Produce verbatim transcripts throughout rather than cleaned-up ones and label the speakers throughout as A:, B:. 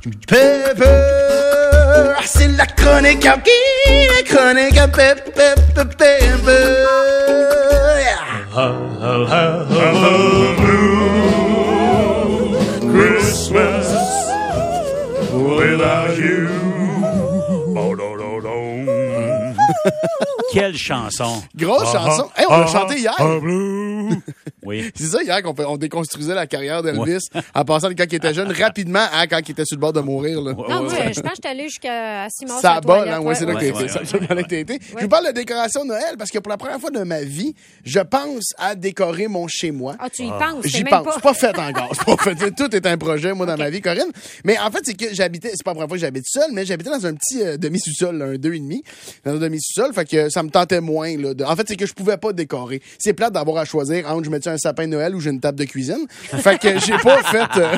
A: Pepper, c'est la chronique à qui? La chronique à Pepper, Pepper.
B: I'll have a blue Christmas without you. Oh, no, no, no.
C: Quelle chanson.
A: Grosse chanson. Hey, on l'a chanté hier.
C: Oui.
A: C'est ça, hier, qu'on on déconstruisait la carrière d'Elvis ouais. en passant de quand il était jeune rapidement à quand il était sur le bord de mourir. Là.
D: Non, moi, je pense que j'étais allé jusqu'à Simon.
A: Ça bol, hein, ouais,
D: ouais,
A: c'est là
D: ouais,
A: que t'as
D: ouais,
A: été.
D: ouais,
A: C'est
D: ouais,
A: là
D: ouais.
A: que t'as été.
D: Ouais.
A: Je vous parle de décoration de Noël parce que pour la première fois de ma vie, je pense à décorer mon chez-moi.
D: Ah, tu y penses?
A: J'y
D: même
A: pense.
D: pas.
A: C'est pas fait encore. C'est pas fait. Tout est un projet, moi, dans okay. ma vie, Corinne. Mais en fait, c'est que j'habitais, c'est pas la première fois que j'habite seul, mais j'habitais dans un petit euh, demi-sous-sol, là, un deux et demi, dans un demi-sous-sol. Fait que ça me tentait moins, là. De... En fait, c'est que je pouvais pas décorer. C'est plate d'avoir à choisir entre je mets un sapin de Noël ou j'ai une table de cuisine. Fait que j'ai pas fait, euh...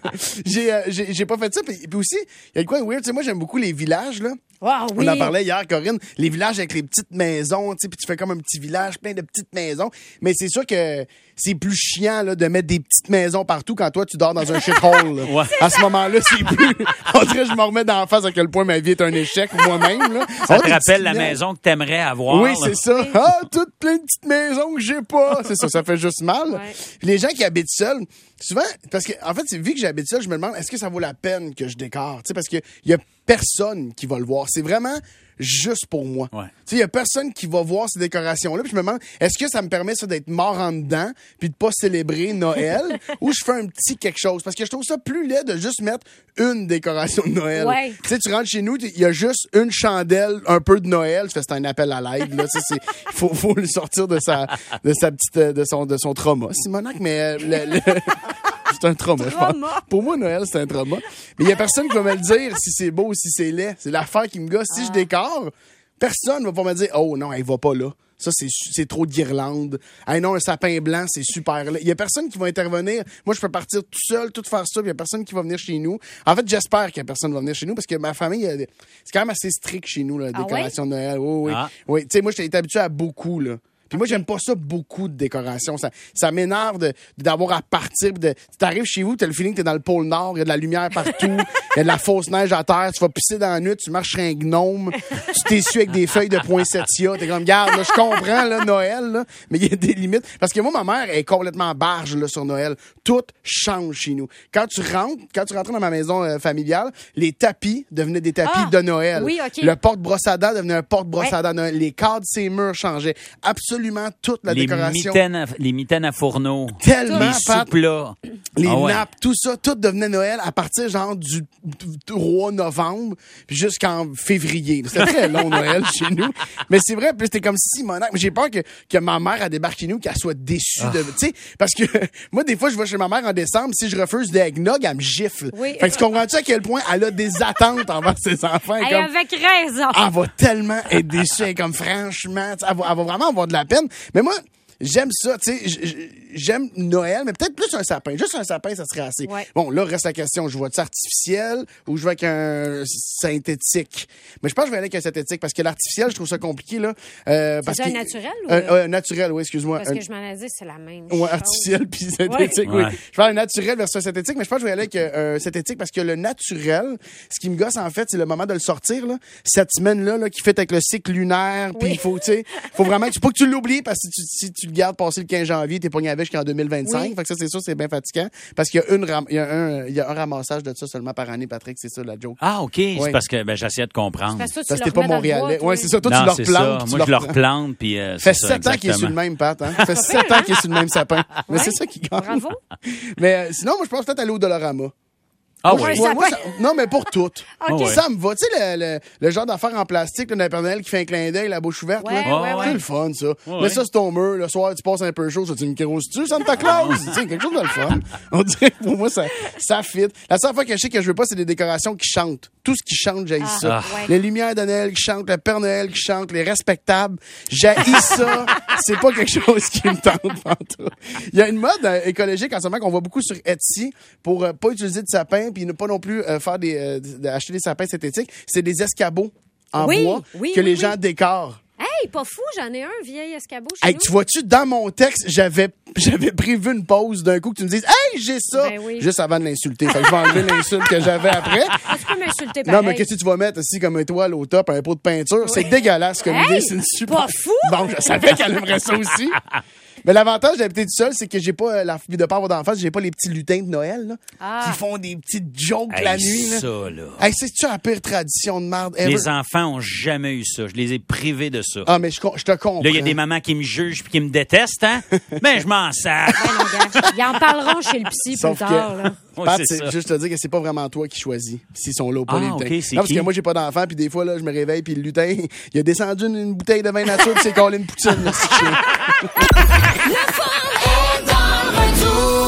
A: j'ai, euh, j'ai, j'ai pas fait ça. Puis, puis aussi, il y a quoi de weird. Tu sais, moi, j'aime beaucoup les villages, là.
D: Wow, oui.
A: On en parlait hier, Corinne. Les villages avec les petites maisons, tu sais, puis tu fais comme un petit village, plein de petites maisons. Mais c'est sûr que c'est plus chiant là, de mettre des petites maisons partout quand toi, tu dors dans un shithole.
C: Ouais.
A: À ce moment-là, c'est plus... On dirait que je me remets d'en face à quel point ma vie est un échec moi-même. Là.
C: Ça
A: oh,
C: te rappelle la maison que t'aimerais avoir.
A: Oui,
C: là.
A: c'est ça. Ah, toutes plein de petites maisons que j'ai pas. C'est ça, ça fait juste mal. Ouais. Les gens qui habitent seuls, souvent, parce que en fait, vu que j'habite seul, je me demande, est-ce que ça vaut la peine que je décore? Tu sais, parce qu'il y a personne qui va le voir. C'est vraiment juste pour moi.
C: Ouais.
A: Tu sais, il y a personne qui va voir ces décorations-là. Puis je me demande, est-ce que ça me permet ça d'être mort en dedans puis de pas célébrer Noël ou je fais un petit quelque chose? Parce que je trouve ça plus laid de juste mettre une décoration de Noël.
D: Ouais.
A: Tu sais, tu rentres chez nous, il y a juste une chandelle, un peu de Noël. Tu fais, c'est un appel à l'aide, là. Tu sais, il faut, faut le sortir de sa, de sa petite, de son, de son trauma. Simonac, mais, euh, le, le... c'est un trauma, je pense. Pour moi, Noël, c'est un trauma. Mais il y a personne qui va me le dire si c'est beau ou si c'est laid. C'est l'affaire qui me gosse. Si ah. je décore, personne va pas me dire « Oh non, elle va pas là. Ça, c'est, c'est trop de guirlandes. Hey, non, un sapin blanc, c'est super laid. » Il y a personne qui va intervenir. Moi, je peux partir tout seul, tout faire ça, puis il y a personne qui va venir chez nous. En fait, j'espère qu'il y a personne qui va venir chez nous parce que ma famille, c'est quand même assez strict chez nous, la
D: ah
A: décoration
D: ouais?
A: de Noël. Oui, oui. Ah. Oui, tu sais, moi, j'étais habitué à beaucoup, là. Puis moi, j'aime pas ça beaucoup de décoration. Ça, ça m'énerve de, d'avoir à partir. De, tu t'arrives chez vous, t'as le feeling que t'es dans le pôle Nord, il y a de la lumière partout, il y a de la fausse neige à terre, tu vas pisser dans la nuit, tu marches sur un gnome, tu t'essuies avec des feuilles de poinsettia. T'es comme, regarde, là, je comprends, là, Noël, là, mais il y a des limites. Parce que moi, ma mère est complètement barge, là, sur Noël. Tout change chez nous. Quand tu rentres, quand tu rentrais dans ma maison euh, familiale, les tapis devenaient des tapis ah, de Noël.
D: Oui, okay.
A: Le porte-brosse à dents devenait un porte-brosse ouais. à dents Noël. Les cadres de ces murs changeaient. Absolument toute la
C: les
A: décoration.
C: Mitaines à, les mitaines à fourneau.
A: Tellement,
C: les
A: Pat.
C: sous-plats.
A: Les
C: ah ouais.
A: nappes, tout ça, tout devenait Noël à partir genre du trois novembre puis jusqu'en février. C'était très long, Noël, chez nous. Mais c'est vrai, puis c'était comme Simonac. Mais j'ai peur que, que ma mère a débarqué chez nous, qu'elle soit déçue. Ah. de, tu sais, parce que moi, des fois, je vais chez ma mère en décembre, si je refuse des eggnog, elle me gifle.
D: Oui.
A: Fait que tu comprends-tu à quel point elle a des attentes envers ses enfants?
D: Elle
A: comme,
D: avec raison.
A: Elle va tellement être déçue. Elle est comme, franchement, elle va, elle va vraiment avoir de la peine. Mais moi, j'aime ça, tu sais, j'aime Noël, mais peut-être plus un sapin. Juste un sapin, ça serait assez. Ouais. Bon, là, reste la question, je vois-tu artificiel ou je vois avec un synthétique? Mais je pense que je vais aller avec un synthétique parce que l'artificiel, je trouve ça compliqué, là. Euh,
D: c'est un naturel ou...
A: Euh, euh, naturel, oui, excuse-moi.
D: Parce
A: un...
D: que je m'en ai dit, c'est la même
A: ouais,
D: chose.
A: artificiel puis synthétique, ouais. oui. Ouais. Je parle de naturel versus un synthétique, mais je pense que je vais aller avec un euh, synthétique parce que le naturel, ce qui me gosse, en fait, c'est le moment de le sortir, là. Cette semaine-là, là, qui fait avec le cycle lunaire, puis il oui. faut, tu sais, faut vraiment que, faut que tu l'oublies parce que tu, si tu le gardes passer le quinze janvier, t'es pogné avec jusqu'en deux mille vingt-cinq. Oui. Fait que ça, c'est sûr, c'est bien fatigant. Parce qu'il y a une ram- il y a un, il y a un ramassage de ça seulement par année, Patrick. C'est ça, la joke.
C: Ah, OK. Oui. C'est parce que, ben, j'essayais de comprendre.
D: Parce que
A: parce que t'es pas Montréalais. Oui, c'est ça. Toi,
C: non,
A: tu leur
C: c'est
A: plantes.
C: Ça.
A: Tu
C: Moi,
A: leur
C: je leur plante, puis, euh,
A: fait
C: c'est
A: sept ans qu'il est sur le même, Pat, hein. Fait sept ans qu'il est sur le même sapin. Mais ouais. c'est ça qui gagne.
D: Bravo.
A: Mais, euh, sinon, moi, je pense peut-être aller au Dollarama.
C: Ah
A: moi,
C: oui?
A: Moi, moi, ça, non, mais pour toutes.
D: Okay.
A: Ça me va. Tu sais, le, le, le genre d'affaire en plastique d'un Père Noël qui fait un clin d'œil, la bouche ouverte.
D: Ouais,
A: là.
D: ouais, ouais.
A: C'est le fun, ça.
C: Ouais.
A: Mais ça, c'est ton mur. Le soir, tu passes un peu chaud. Ça, tu me croses-tu, Santa Claus? Tu sais, quelque chose de le fun. On dirait que pour moi, ça, ça fit. La seule fois que je sais que je veux pas, c'est des décorations qui chantent. Tout ce qui chante, j'haïs
D: ah,
A: ça.
D: ouais.
A: Les lumières de Noël qui chantent, le Père Noël qui chante, les respectables. J'haïs ça. C'est pas quelque chose qui me tente pantoute. Il y a une mode euh, écologique en ce moment qu'on voit beaucoup sur Etsy pour euh, pas utiliser de sapin puis ne pas non plus euh, faire des euh, acheter des sapins synthétiques. C'est des escabeaux en
D: oui,
A: bois
D: oui,
A: que
D: oui,
A: les
D: oui.
A: gens décorent.
D: Hey, pas fou, j'en ai un vieil escabeau chez
A: Hey,
D: nous.
A: tu vois-tu, dans mon texte, j'avais j'avais prévu une pause d'un coup que tu me dises « Hey, j'ai ça!
D: Ben oui.
A: Juste avant de l'insulter. Fait que je vais enlever l'insulte que j'avais après.
D: Ah, tu peux m'insulter pareil.
A: Non, mais qu'est-ce que tu vas mettre aussi comme étoile au top, un pot de peinture? C'est dégueulasse comme
D: Hey,
A: idée. C'est une super...
D: pas fou!
A: Bon, je savais qu'elle aimerait ça aussi. Mais l'avantage d'habiter tout seul, c'est que j'ai pas euh, la de pas avoir d'enfance, j'ai pas les petits lutins de Noël là,
D: Ah.
A: qui font des petites jokes
C: Hey,
A: la nuit. Là.
C: ça, là.
A: Hey, c'est-tu la pire tradition de merde ever?
C: Les enfants ont jamais eu ça. Je les ai privés de ça.
A: Ah, mais je, com- je te comprends.
C: Là, il y a des mamans qui me jugent puis qui me détestent, hein? Ben, je m'en sers.
D: Ben non, gars, ils en parleront chez le psy
A: Sauf
D: plus
A: que-
D: tard. Là.
C: Ouais,
A: Pat,
C: c'est
A: c'est
C: ça.
A: juste te dire que c'est pas vraiment toi qui choisis s'ils sont là ou pas
C: Ah,
A: les lutins.
C: ok, c'est
A: non, parce
C: qui?
A: que moi j'ai pas d'enfant puis des fois là je me réveille puis le lutin il a descendu une, une bouteille de vin nature puis c'est collé une poutine là, c'est chiant.
E: Le fun est dans le retour.